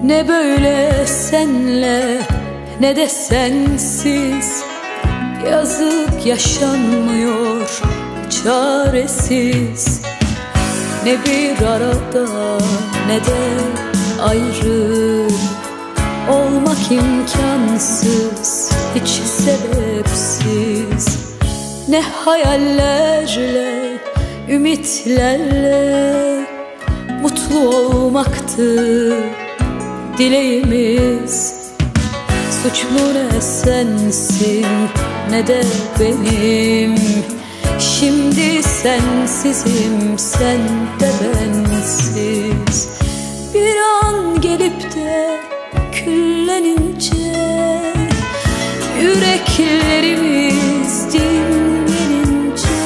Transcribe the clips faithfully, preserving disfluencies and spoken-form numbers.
Ne böyle senle ne de sensiz, yazık yaşanmıyor çaresiz. Ne bir arada ne de ayrı, olmak imkansız hiç sebepsiz. Ne hayallerle, ümitlerle mutlu olmaktı dileğimiz. Suçlu ne sensin ne de benim, şimdi sensizim sen de bensiz. Bir an gelip de küllenince, yüreklerimiz dinlenince,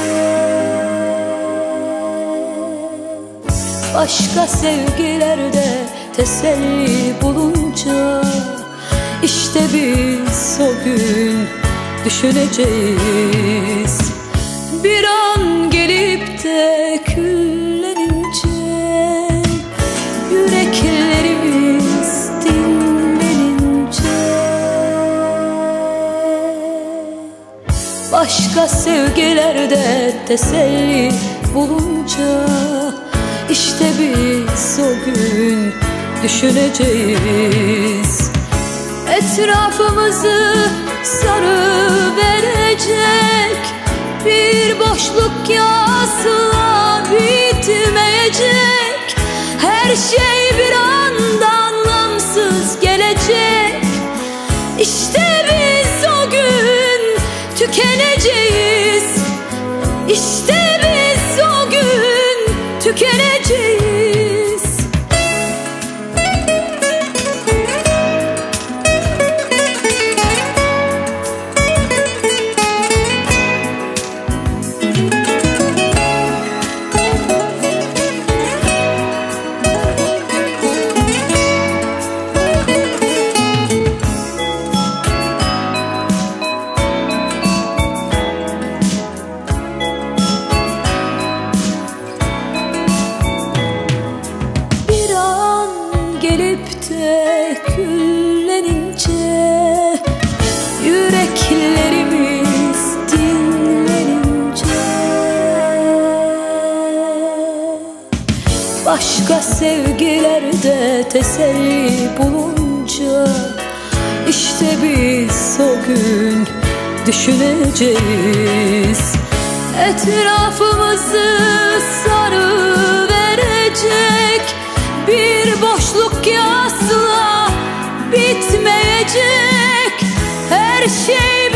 başka sevgilerde teselli bulunca, İşte biz o gün düşüneceğiz. Bir an gelip de küllenince, yüreklerimiz dinlenince, başka sevgilerde teselli bulunca, İşte biz o gün düşüneceğiz. Etrafımızı sarıverecek bir boşluk asla bitmeyecek. Her şey bir anda anlamsız gelecek. İşte biz o gün tükeneceğiz. İşte biz o gün tükeneceğiz. Gelip de küllenince, yüreklerimiz dinlenince, başka sevgilerde teselli bulunca, İşte biz o gün düşüneceğiz. Etrafımızı sarıverecek bir boşluk asla bitmeyecek. Her şey